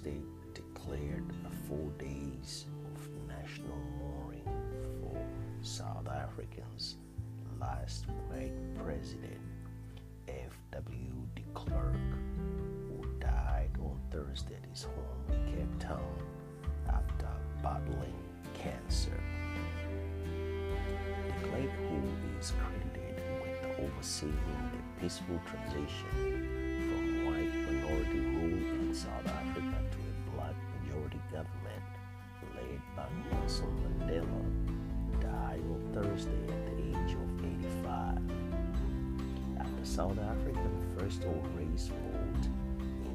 state declared 4 days of national mourning for South Africa's last white president, F.W. de Klerk, who died on Thursday at his home in Cape Town after battling cancer. De Klerk, who is credited with overseeing the peaceful transition from white minority rule in South Africa to a black majority government led by Nelson Mandela, died on Thursday at the age of 85. After South African first all-race vote in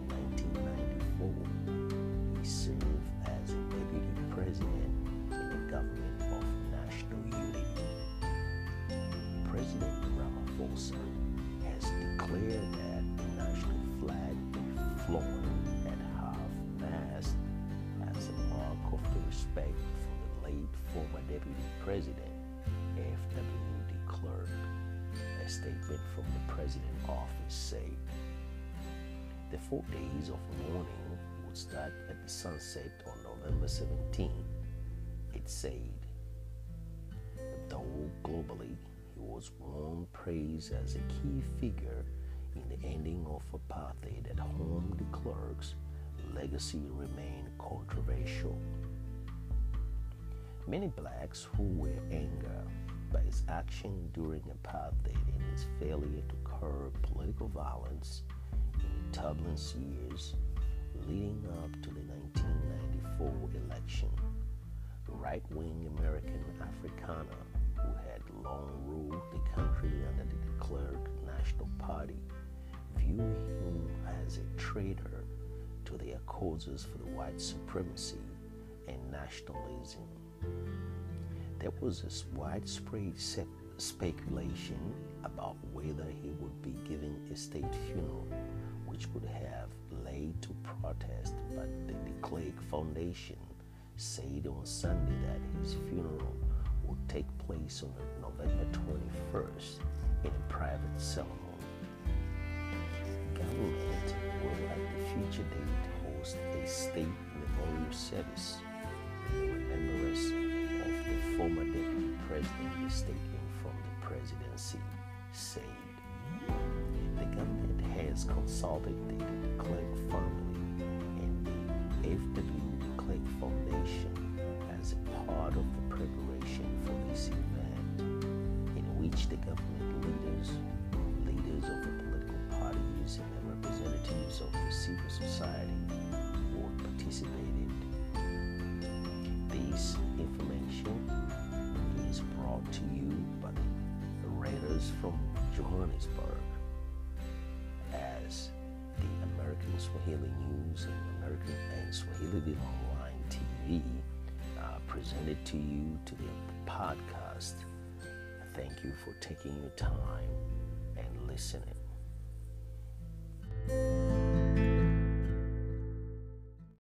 1994, he served as a deputy president in the government of national unity. President Ramaphosa has declared that the national flag be flown at half-mast as a mark of the respect for the late former deputy president, F.W. de Klerk. A statement from the president's office said the 4 days of mourning would start at the sunset on November 17. It said, though globally he was won praise as a key figure in the ending of apartheid at home, de Klerk's legacy remained controversial. Many blacks who were angered by his action during apartheid and his failure to curb political violence in the turbulent years leading up to the 1994 election. Right-wing American Afrikaner who had long ruled the country under the de Klerk National Party view him as a traitor to their causes for the white supremacy and nationalism. There was this widespread speculation about whether he would be giving a state funeral, which would have led to protest, but the de Klerk Foundation said on Sunday that his funeral would take place on November 21st in a private ceremony. Government will at the future date host a state memorial service in remembrance of the former deputy president. The statement from the presidency said the government has consulted the de Klerk family and the F.W. de Klerk Foundation as a part of the preparation for this event, in which the government leaders of the political parties, and the representatives of the civil society would participate. This information is brought to you by the readers from Johannesburg, as the American Swahili News and American and Swahiliville Online TV are presented to you to the podcast. Thank you for taking your time and listening.